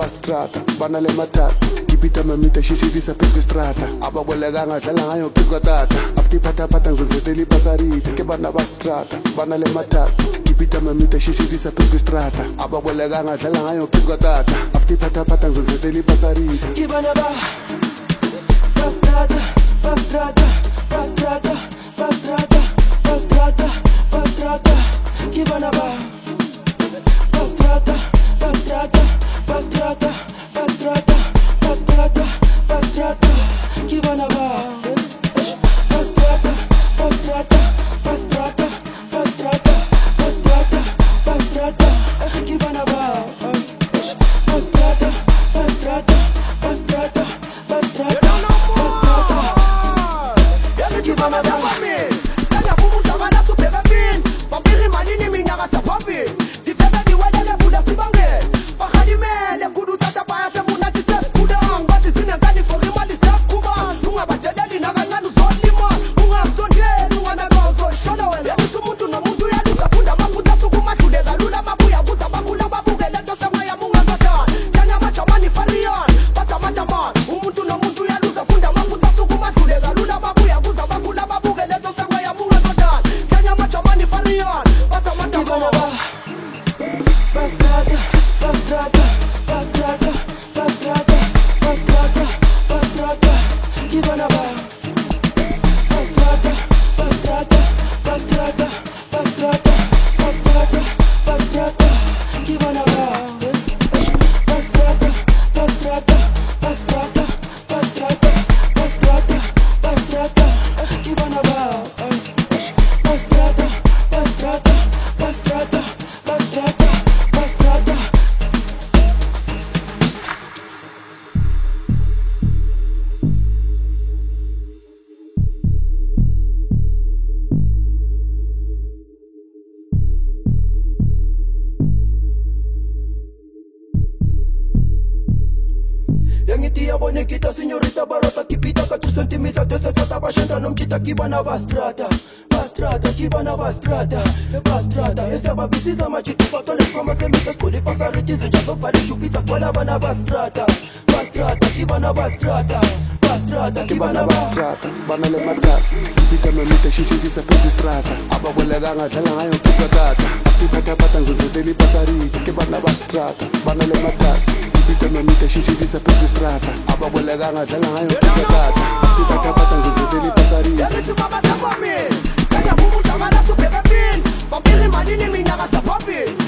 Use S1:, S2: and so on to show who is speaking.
S1: bastrata bana le matata kipita mamita shishidisa phezu strata ababolekanga dlala ngayo phezu kwatata after phathaphatha ngizozetela ipasarita ke bana bastrata bana le matata kipita mamita shishidisa phezu strata ababolekanga dlala ngayo phezu kwatata after phathaphatha ngizozetela ipasarita
S2: ke bana ba bastrata bastrata bastrata bastrata bastrata bastrata ke bana ba bastrata bastrata bastrata bastrata bastrata bastrata ke bana ba bastrata bastrata bastrata bastrata bastrata bastrata ke bana ba bastrata bastrata bastrata bastrata bastrata ke bana ba
S3: Saya bubu tabana supera pin Pampiri manini minyaka sa papi Difebe diwelele fuda sibange Bakhalimele kudu tata paya semuna tises kudang Bati sinengani fori mali sekuba Unga badeleli nakancane uzolima Unga msondeli unganaka uzoshona wena Yakuthi umuntu nomuntu uyaluza funda makuta sukumadluleka lula mabuya kuza bakula babukele nto semaya munga zadala Tanya majamani fariyan Batamataman Umuntu nomuntu uyaluza funda makuta sukumadluleka lula mabuya kuza bakula babukele nto semaya munga zadala Tanya majamani fariyan Batamataman
S2: Bastrata, bastrata, bastrata, bastrata, bastrata, bastrata, ke bana ba bastrata, bastrata, bastrata, bastrata, bastrata, bastrata, ke bana ba bastrata, bastrata, bastrata, bastrata, bastrata, bastrata, ke bana ba bastrata, bastrata, bastrata, bastrata, bastrata.
S3: Yangitia bonekita señorita barata kipita 4 centimeters de seta bashenda nomchita kibana bastrata bastrata kibana bastrata bastrata esaba bisiza machitu fatole kama semisa skole pasariti zinjazo vale chupita kwala bana bastrata bastrata kibana bastrata bastrata kibana
S1: bastrata bana le matata kipita mamita shishidisa phezu strata ababolekanga dlala ngayo phezu kwatata after phathaphatha ngizozetela ipasarita ke bana bastrata bana le matata kipita mamita shishidisa phezu strata ababolekanga dlala ngayo phezu kwatata after phathaphatha ngizozetela ipasarita
S3: Yakithi mama takwami Saya bubu tabana supera pin Pampiri manini minyaka sa papi